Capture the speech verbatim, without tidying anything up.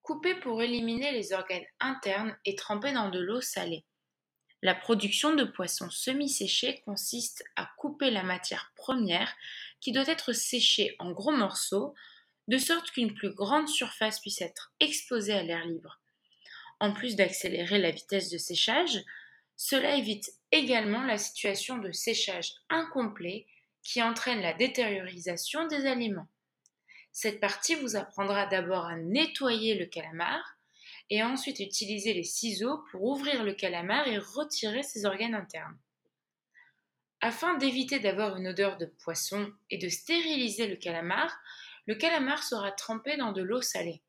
Couper pour éliminer les organes internes et tremper dans de l'eau salée. La production de poissons semi-séchés consiste à couper la matière première qui doit être séchée en gros morceaux de sorte qu'une plus grande surface puisse être exposée à l'air libre. En plus d'accélérer la vitesse de séchage, cela évite également la situation de séchage incomplet qui entraîne la détériorisation des aliments. Cette partie vous apprendra d'abord à nettoyer le calamar et ensuite utiliser les ciseaux pour ouvrir le calamar et retirer ses organes internes. Afin d'éviter d'avoir une odeur de poisson et de stériliser le calamar, le calamar sera trempé dans de l'eau salée.